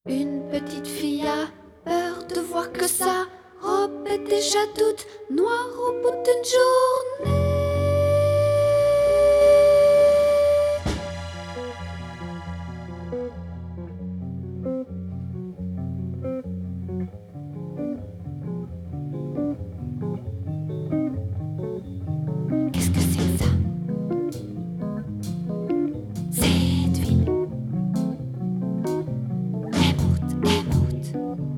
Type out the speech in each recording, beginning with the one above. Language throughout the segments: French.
Une petite fille a peur de voir que sa robe est déjà toute noire au bout d'une journée. Qu'est-ce que c'est que ça? Cette ville est morte, est morte.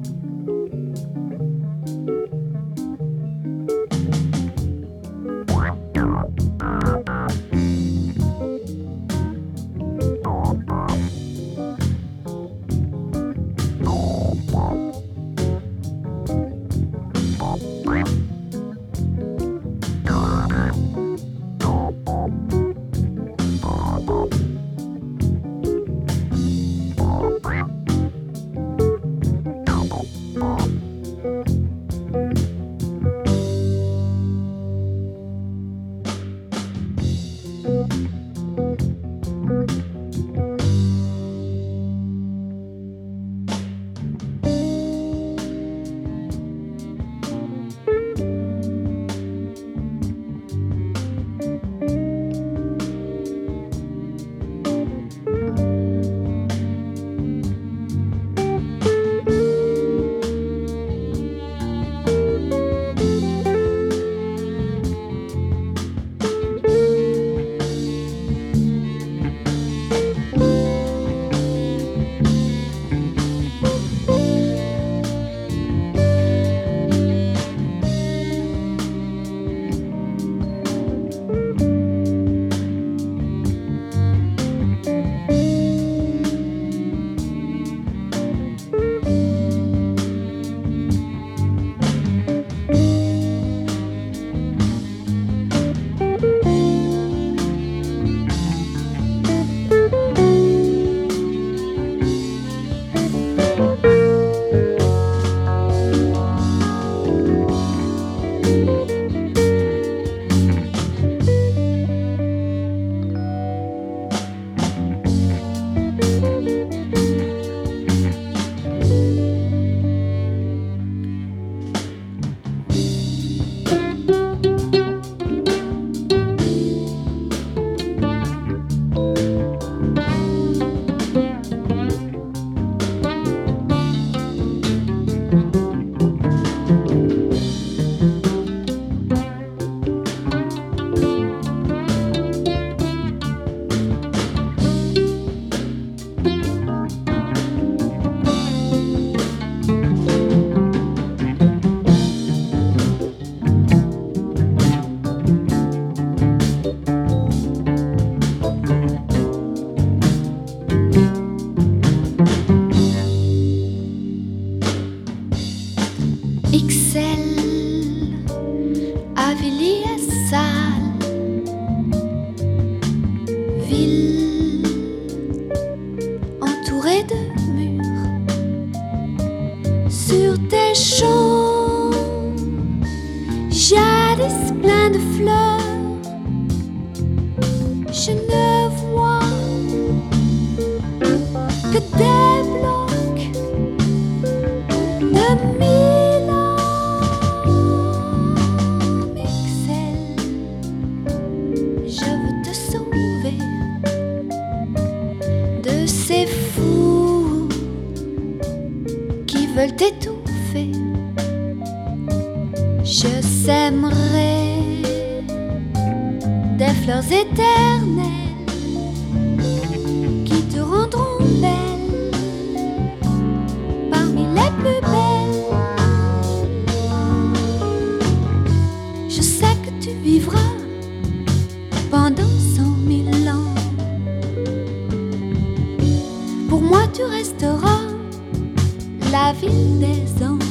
XL, Avilly est sale, ville entourée de murs. Sur tes champs, jadis plein de fleurs, je ne vois que des blocs de mille ans. XL, je veux te sauver de ces fous qui veulent t'étouffer. Je sèmerai des fleurs éternelles qui te rendront belle parmi les plus belles. Je sais que tu vivras pendant 100 000 ans. Pour moi tu resteras la ville des anges.